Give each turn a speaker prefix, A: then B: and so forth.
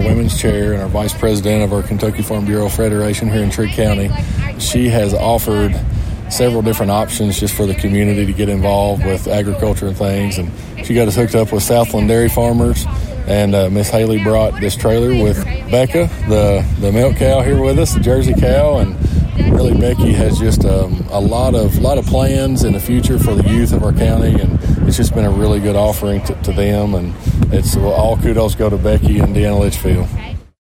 A: women's chair and our vice president of our Kentucky Farm Bureau Federation here in Trigg County. She has offered several different options just for the community to get involved with agriculture and things. And she got us hooked up with Southland Dairy Farmers. And Miss Haley brought this trailer with Becca, the milk cow, here with us, the Jersey cow. And really, Becky has just a lot of plans in the future for the youth of our county. And it's just been a really good offering to them. And it's all kudos go to Becky and Deanna Litchfield.